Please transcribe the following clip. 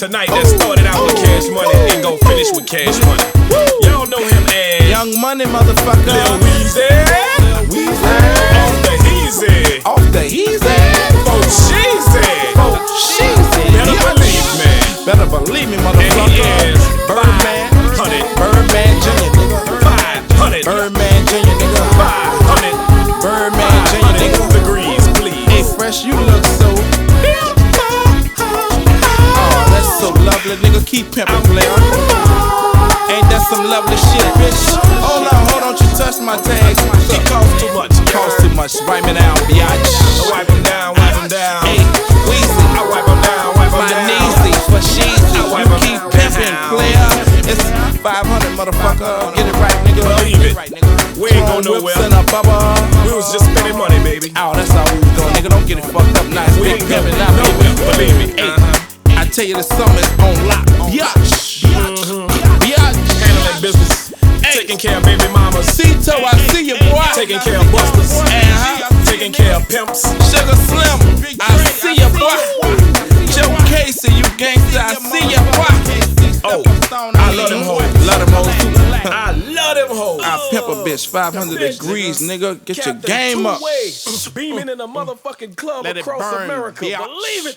tonight that started out with Cash Money and gon' finish with Cash Money. Y'all know him as Young Money, motherfucker. Lil Weezy. Off the Heezy. Off the Heezy. Oh, Sheezy. Oh, Sheezy. Better believe me. Better believe me, And he motherfucker. is Birdman. 500. Birdman Jr., nigga. 500. Birdman Jr., nigga. 500. Birdman Jr., nigga. degrees, please. Hey, Fresh, you look so. Oh, that's so lovely, nigga. Keep pimping, player. Ain't that some lovely shit, bitch? Hold on, don't you touch my tags. It costs too much. Cost too much. Wipe me down, biatch. Wipe him down, wipe him down. Hey, Weezy. I wipe him down, wipe him My down. kneesy for sheezy. I wipe You 'em keep down. pimping, player. It's 500, motherfucker. Get it right, nigga. Believe it. We ain't go Whips nowhere. and a bubba. We was just spending money, baby. Oh, that's all we was doing, nigga. Don't get it fucked up. Nice We big ain't go pimping, not nowhere, baby. believe me. Hey, I tell you, the summer's on lock. Biatch. Biatch. Handling business. Taking care of baby mamas. Cito, I see you, boy. Taking care of busters. Taking care of pimps. Sugar Slim, I see you, boy. Joe Casey, you gangsta, I see you, boy. Oh, I love them hoes. Love them hoes too. I love them hoes. I pimp a bitch 500 degrees, nigga. Get your game up. Beaming in a motherfucking club Let it across burn, America. bitch. Believe it.